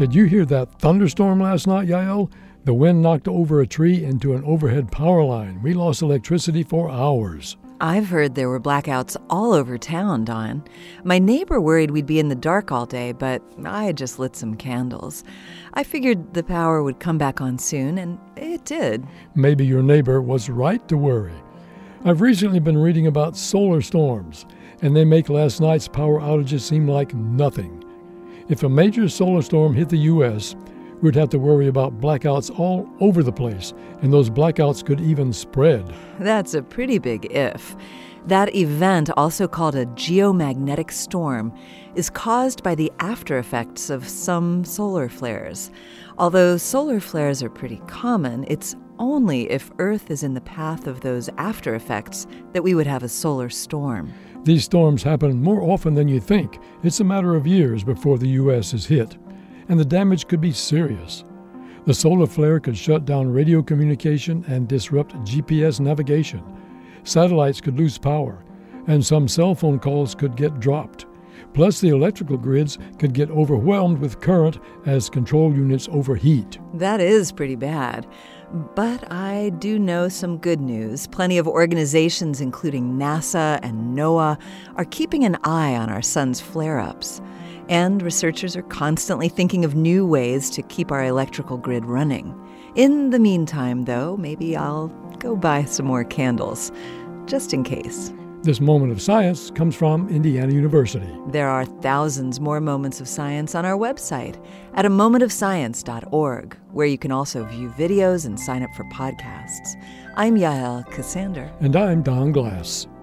Did you hear that thunderstorm last night, Yael? The wind knocked over a tree into an overhead power line. We lost electricity for hours. I've heard there were blackouts all over town, Don. My neighbor worried we'd be in the dark all day, but I had just lit some candles. I figured the power would come back on soon, and it did. Maybe your neighbor was right to worry. I've recently been reading about solar storms, and they make last night's power outages seem like nothing. If a major solar storm hit the U.S., we'd have to worry about blackouts all over the place, and those blackouts could even spread. That's a pretty big if. That event, also called a geomagnetic storm, is caused by the after effects of some solar flares. Although solar flares are pretty common, it's only if Earth is in the path of those after effects that we would have a solar storm. These storms happen more often than you think. It's a matter of years before the U.S. is hit, and the damage could be serious. The solar flare could shut down radio communication and disrupt GPS navigation. Satellites could lose power, and some cell phone calls could get dropped. Plus, the electrical grids could get overwhelmed with current as control units overheat. That is pretty bad. But I do know some good news. Plenty of organizations, including NASA and NOAA, are keeping an eye on our sun's flare-ups. And researchers are constantly thinking of new ways to keep our electrical grid running. In the meantime, though, maybe I'll go buy some more candles, just in case. This moment of science comes from Indiana University. There are thousands more moments of science on our website at amomentofscience.org, where you can also view videos and sign up for podcasts. I'm Yael Ksander. And I'm Don Glass.